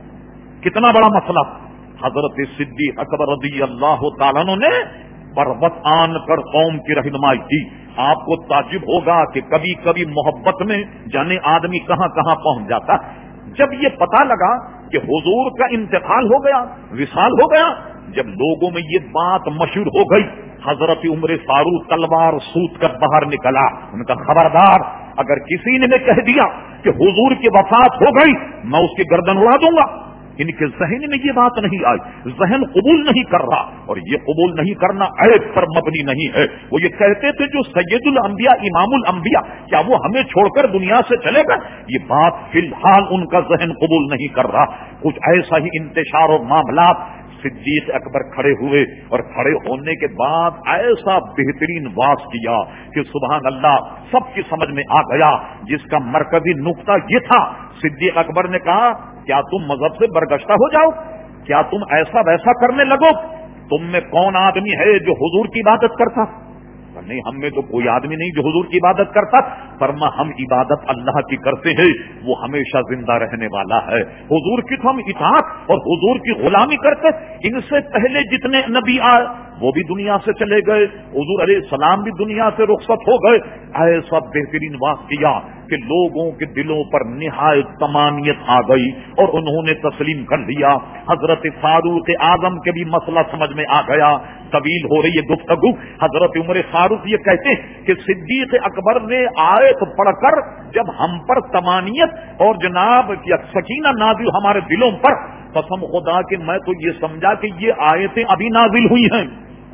کتنا بڑا مسئلہ. حضرت صدیق اکبر رضی اللہ تعالیٰ عنہ نے پروت آن کر قوم کی رہنمائی کی. آپ کو تعجب ہوگا کہ کبھی کبھی محبت میں جانے آدمی کہاں کہاں پہنچ جاتا. جب یہ پتا لگا کہ حضور کا انتقال ہو گیا، وصال ہو گیا، جب لوگوں میں یہ بات مشہور ہو گئی، حضرت عمر فاروق تلوار سوت کر باہر نکلا. ان کا خبردار، اگر کسی نے کہہ دیا کہ حضور کی وفات ہو گئی میں اس کی گردن اڑا دوں گا. ان کے ذہن میں یہ بات نہیں آئی، ذہن قبول نہیں کر رہا. اور یہ قبول نہیں کرنا عیب پر مبنی نہیں ہے. وہ یہ کہتے تھے جو سید الانبیاء امام الانبیاء کیا وہ ہمیں چھوڑ کر دنیا سے چلے گا؟ یہ بات فی الحال ان کا ذہن قبول نہیں کر رہا. کچھ ایسا ہی انتشار و معاملات. صدیق اکبر کھڑے ہوئے اور کھڑے ہونے کے بعد ایسا بہترین واز کیا کہ سبحان اللہ سب کی سمجھ میں آ گیا، جس کا مرکزی نقطہ یہ تھا. صدیق اکبر نے کہا کیا تم مذہب سے برگشتہ ہو جاؤ؟ کیا تم ایسا ویسا کرنے لگو؟ تم میں کون آدمی ہے جو حضور کی عبادت کرتا؟ نہیں، ہم میں تو کوئی آدمی نہیں جو حضور کی عبادت کرتا. فرما ہم عبادت اللہ کی کرتے ہیں، وہ ہمیشہ زندہ رہنے والا ہے. حضور کی تو ہم اطاعت اور حضور کی غلامی کرتے. ان سے پہلے جتنے نبی آئے وہ بھی دنیا سے چلے گئے، حضور علیہ السلام بھی دنیا سے رخصت ہو گئے. ایسا بہترین واقعہ کیا کہ لوگوں کے دلوں پر نہایت طمانینت آ گئی اور انہوں نے تسلیم کر لیا. حضرت فاروق اعظم کے بھی مسئلہ سمجھ میں آ گیا. طویل ہو رہی ہے گفتگو. حضرت عمر فاروق یہ کہتے ہیں کہ صدیق اکبر نے آیت پڑھ کر جب ہم پر طمانینت اور جناب سکینہ نازل ہمارے دلوں پر، قسم خدا کہ میں تو یہ سمجھا کہ یہ آیتیں ابھی نازل ہوئی ہیں.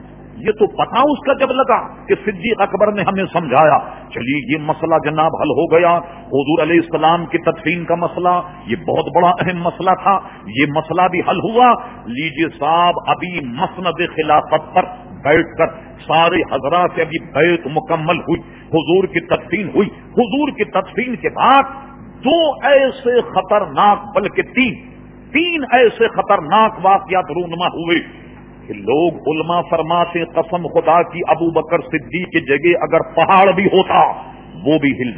یہ تو پتہ اس کا جب لگا کہ صدیق اکبر نے ہمیں سمجھایا. چلیے یہ مسئلہ جناب حل ہو گیا. حضور علیہ السلام کی تدفین کا مسئلہ یہ بہت بڑا اہم مسئلہ تھا، یہ مسئلہ بھی حل ہوا. لیجیے صاحب، ابھی مسند خلافت پر بیٹھ کر سارے حضرات سے ابھی بیعت مکمل ہوئی، حضور کی تدفین ہوئی. حضور کی تدفین کے بعد 2 ایسے خطرناک بلکہ تین ایسے خطرناک واقعات رونما ہوئے کہ لوگ علماء فرماتے قسم خدا کی ابو بکر صدیق کی جگہ اگر پہاڑ بھی ہوتا وہ بھی ہل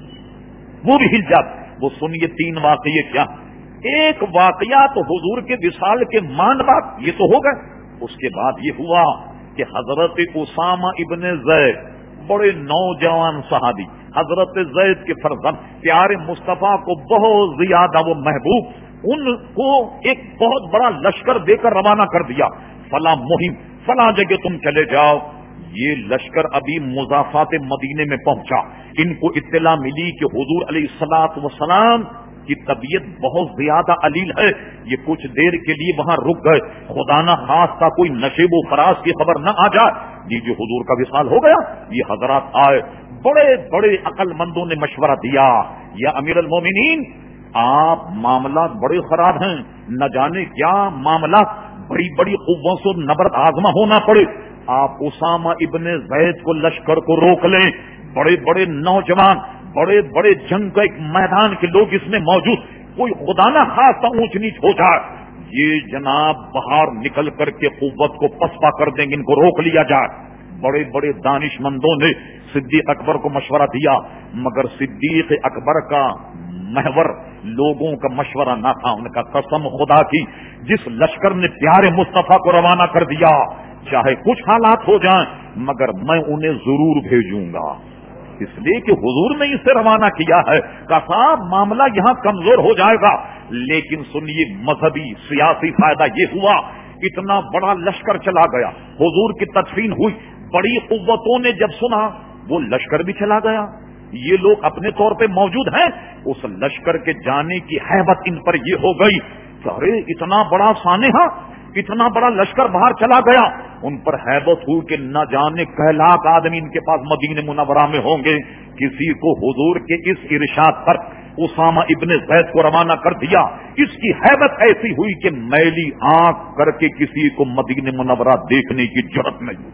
جاتا. وہ سنیے 3 واقعے کیا. ایک واقعہ تو حضور کے وصال کے مان بعد یہ تو ہو گئے. اس کے بعد یہ ہوا کہ حضرت اسامہ ابن زید بڑے نوجوان صحابی، حضرت زید کے فرزند پیارے مصطفیٰ کو بہت زیادہ وہ محبوب، ان کو ایک بہت بڑا لشکر دے کر روانہ کر دیا. فلاں مہم فلاں جگہ تم چلے جاؤ. یہ لشکر ابھی مضافات مدینے میں پہنچا. ان کو اطلاع ملی کہ حضور علیہ الصلوۃ والسلام کی طبیعت بہت زیادہ علیل ہے. یہ کچھ دیر کے لیے وہاں رک گئے. خدا نہ خواستہ کوئی نشیب و فراز کی خبر نہ آ جائے. یہ جو حضور کا وصال ہو گیا، یہ حضرات آئے، بڑے بڑے عقل مندوں نے مشورہ دیا، یا امیر المومنین آپ معاملات بڑے خراب ہیں، نہ جانے کیا معاملات بڑی بڑی قوتوں سے نبرد آزما ہونا پڑے. آپ اسامہ ابن زید کو لشکر کو روک لیں. بڑے بڑے نوجوان، بڑے بڑے جنگ کا ایک میدان کے لوگ اس میں موجود، کوئی خدا نہ خاصا اونچ نیچ ہو جائے، یہ جناب باہر نکل کر کے قوت کو پسپا کر دیں گے، ان کو روک لیا جائے. بڑے بڑے دانش مندوں نے صدیق اکبر کو مشورہ دیا، مگر صدیق اکبر کا محور لوگوں کا مشورہ نہ تھا. ان کا قسم خدا کی جس لشکر نے پیارے مصطفیٰ کو روانہ کر دیا، چاہے کچھ حالات ہو جائیں مگر میں انہیں ضرور بھیجوں گا، اس لیے کہ حضور نے اسے روانہ کیا ہے. کہ صاحب معاملہ یہاں کمزور ہو جائے گا. لیکن سنیے، مذہبی سیاسی فائدہ یہ ہوا، اتنا بڑا لشکر چلا گیا، حضور کی تدفین ہوئی. بڑی قوتوں نے جب سنا وہ لشکر بھی چلا گیا. یہ لوگ اپنے طور پہ موجود ہیں. اس لشکر کے جانے کی ہیبت ان پر یہ ہو گئی کہ ارے اتنا بڑا سانحہ، اتنا بڑا لشکر باہر چلا گیا. ان پر ہیبت ہوئی کہ نہ جانے کئی لاکھ آدمی ان کے پاس مدینہ منورہ میں ہوں گے. کسی کو حضور کے اس ارشاد پر اسامہ ابن زید کو روانہ کر دیا. اس کی ہیبت ایسی ہوئی کہ میلی آنکھ کر کے کسی کو مدینہ منورہ دیکھنے کی جرأت نہیں.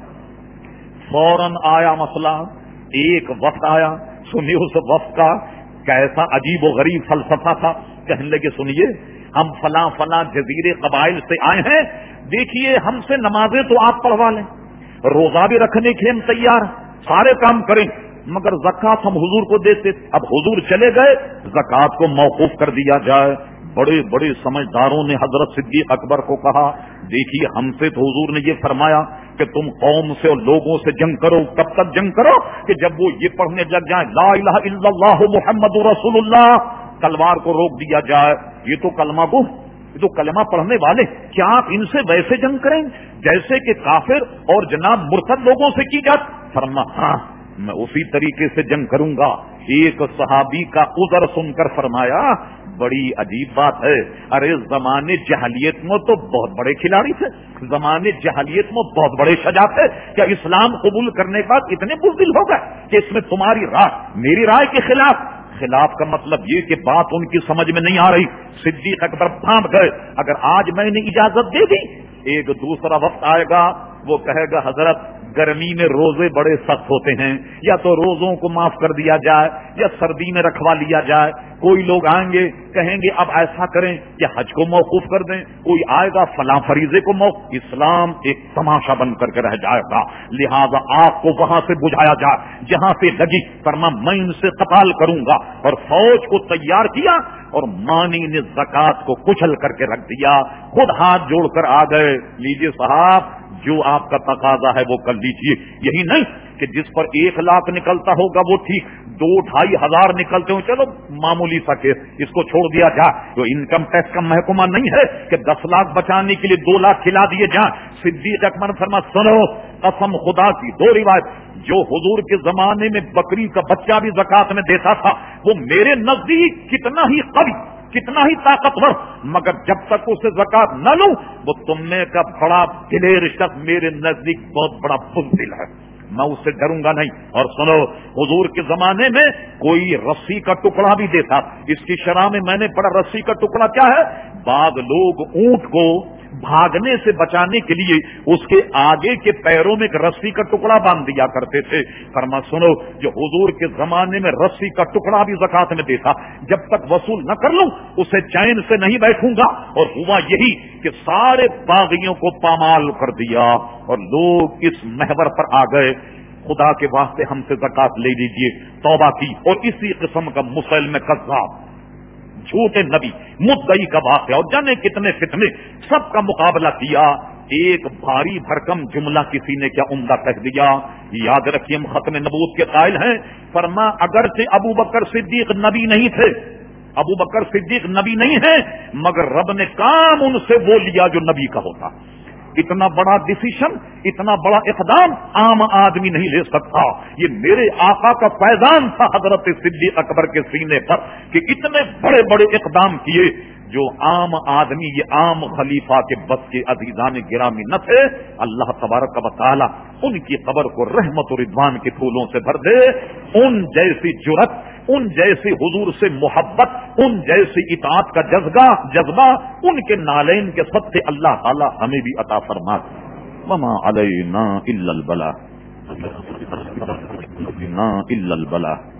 فوراً آیا مسئلہ، ایک وفد آیا. سنیے اس وفد کا کیسا عجیب و غریب فلسفہ تھا. کہنے لگے سنیے ہم فلاں فلاں جزیرے قبائل سے آئے ہیں، دیکھیے ہم سے نمازیں تو آپ پڑھوا لیں، روزہ بھی رکھنے کے ہم تیار، سارے کام کریں، مگر زکوٰۃ ہم حضور کو دیتے. اب حضور چلے گئے، زکوٰۃ کو موقوف کر دیا جائے. بڑے بڑے سمجھداروں نے حضرت صدیق اکبر کو کہا دیکھیے ہم سے تو حضور نے یہ فرمایا کہ تم قوم سے اور لوگوں سے جنگ کرو. کب تک جنگ کرو؟ کہ جب وہ یہ پڑھنے لگ جائیں لا الہ الا اللہ محمد رسول اللہ، تلوار کو روک دیا جائے. یہ تو کلمہ گو، یہ تو کلمہ پڑھنے والے، کیا آپ ان سے ویسے جنگ کریں جیسے کہ کافر اور جناب مرتد لوگوں سے کی جاتی؟ فرما ہاں میں اسی طریقے سے جنگ کروں گا. ایک صحابی کا عذر سن کر فرمایا بڑی عجیب بات ہے، ارے زمانے جہلیت میں تو بہت بڑے کھلاڑی تھے، زمانے جہلیت میں بہت بڑے شجاع تھے، کیا اسلام قبول کرنے کے بعد اتنے بزدل ہو گئے کہ اس میں تمہاری رائے میری رائے کے خلاف کا مطلب یہ کہ بات ان کی سمجھ میں نہیں آ رہی. صدیق اکبر تھام گئے. اگر آج میں نے اجازت دے دی ایک دوسرا وقت آئے گا وہ کہے گا حضرت گرمی میں روزے بڑے سخت ہوتے ہیں، یا تو روزوں کو معاف کر دیا جائے یا سردی میں رکھوا لیا جائے. کوئی لوگ آئیں گے کہیں گے اب ایسا کریں کہ حج کو موقوف کر دیں، کوئی آئے گا فلاں فریضے کو موقوف. اسلام ایک تماشا بن کر کے رہ جائے گا. لہذا آپ کو وہاں سے بجھایا جائے جہاں سے لگی. فرما میں ان سے قتال کروں گا، اور فوج کو تیار کیا اور مانی نے زکوٰۃ کو کچل کر کے رکھ دیا. خود ہاتھ جوڑ کر آ گئے، لیجیے صاحب جو آپ کا تقاضا ہے وہ کر لیجیے. یہی نہیں کہ جس پر 1 لاکھ نکلتا ہوگا وہ ٹھیک، 2-2.5 ہزار نکلتے ہوں چلو معمولی سا کیس، اس کو چھوڑ دیا جائے. تو انکم ٹیکس کا محکمہ نہیں ہے کہ 10 لاکھ بچانے کے لیے 2 لاکھ کھلا دیے جائیں. صدیق اکبر فرما سنو قسم خدا کی 2 روایت، جو حضور کے زمانے میں بکری کا بچہ بھی زکوٰۃ میں دیتا تھا وہ میرے نزدیک کتنا ہی قوی، کتنا ہی طاقتور، مگر جب تک اسے زکوٰۃ نہ لوں وہ تم نے کا بڑا دلیر شخص میرے نزدیک بہت بڑا بزدل ہے، میں اس سے ڈروں گا نہیں. اور سنو حضور کے زمانے میں کوئی رسی کا ٹکڑا بھی دیتا. اس کی شرح میں نے پڑھا رسی کا ٹکڑا کیا ہے. بعض لوگ اونٹ کو بھاگنے سے بچانے کے لیے اس کے آگے کے پیروں میں ایک رسی کا ٹکڑا باندھ دیا کرتے تھے. فرما سنو جو حضور کے زمانے میں رسی کا ٹکڑا بھی زکوٰۃ میں دیتا، جب تک وصول نہ کر لوں اسے چین سے نہیں بیٹھوں گا. اور ہوا یہی کہ سارے باغیوں کو پامال کر دیا اور لوگ اس محور پر آ گئے خدا کے واسطے ہم سے زکوٰۃ لے لیجیے. توبہ کی اور اسی قسم کا مسلم کذاب جھوٹے نبی مدعی کا واقعہ اور جانے کتنے فتنے سب کا مقابلہ کیا. ایک بھاری بھرکم جملہ کسی نے کیا عمدہ کہہ دیا. یاد رکھیے ہم ختم نبوت کے قائل ہیں. فرما اگرچہ ابو بکر صدیق نبی نہیں تھے، ابو بکر صدیق نبی نہیں ہے، مگر رب نے کام ان سے وہ لیا جو نبی کا ہوتا. اتنا بڑا ڈیسیشن، اتنا بڑا اقدام عام آدمی نہیں لے سکتا. یہ میرے آقا کا فیضان تھا حضرت صدیق اکبر کے سینے پر کہ اتنے بڑے بڑے اقدام کیے جو عام آدمی، یہ عام خلیفہ کے بس کے عزیزان گرامی نہ تھے. اللہ تبارک و تعالی ان کی قبر کو رحمت و رضوان کے پھولوں سے بھر دے. ان جیسی جرأت، ان جیسی حضور سے محبت، ان جیسی اطاعت کا جذبہ ان کے نالین کے صدقے اللہ تعالی ہمیں بھی عطا فرما. وما علینا الا البلاغ،